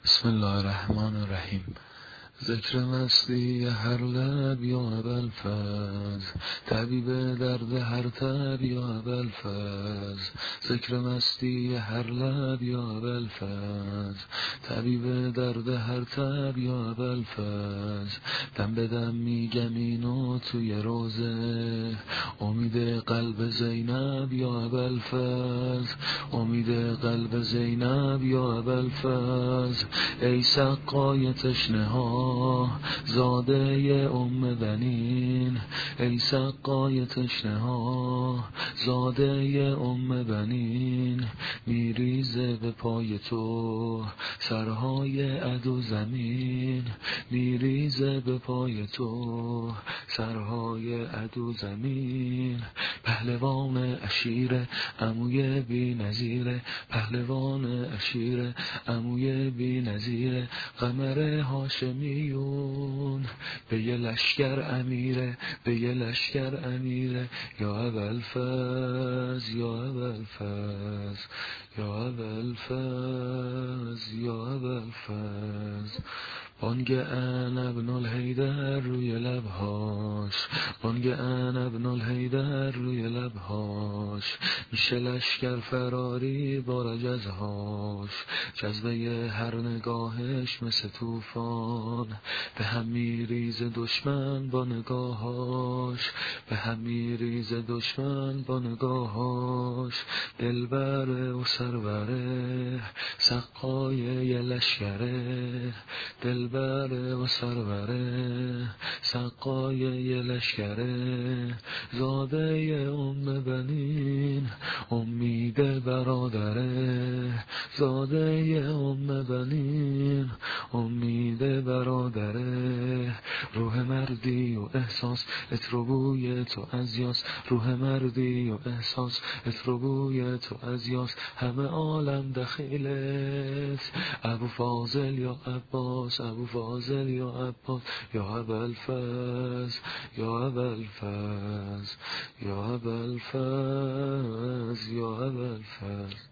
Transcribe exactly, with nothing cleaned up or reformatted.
بسم الله الرحمن الرحیم. ذکر مستی هر لب یا ابوالفضل، طبیب درد هر تب یا ابوالفضل. ذکر مستی هر لب یا ابوالفضل، طبیب درد هر تب یا ابوالفضل. دم به دم میگم اینو توی روزه، امید قلب زینب یا ابوالفضل، امید قلب زینب یا ابوالفضل. ای سقای تشنه ها زاده ام بنین، ای سقای تشنه ها زاده ام بنین. میریزه به پای تو سرهای عدو زمین، میریزه به پای تو سرهای عدو زمین. پهلوان اشیر عموی بی نظیره، پهلوان اشیر عموی بی نظیره. قمر هاشمیون به یه لشکر امیره، به یه لشکر امیره. یا ابوالفضل یا ابوالفضل یا ابوالفضل یا ابوالفضل. بانگ ان ابن الحیدر روی لبهاش، بانگ ان ابن الحیدر روی لبهاش. میشه لشکر فراری با رجزهاش، جذبه هر نگاهش مثل طوفان. به هم میریز دشمن با نگاهاش، به هم میریز دشمن با نگاهاش. دلبره و سروره سقای یه لشکره، دلبره و سروره سقای یه لشکره. زاده ام بنین امید برادره، زاده ام بنین امید برادره. روح مردی و احساس اتروبوی تو از یاس، روح مردی و احساس اتروبوی تو از یاس. همه عالم دخیلت ابو فاضل یا عباس، ابو فاضل یا عباس. یا ابوالفضل یا ابوالفضل یا ابوالفضل یا ابوالفضل.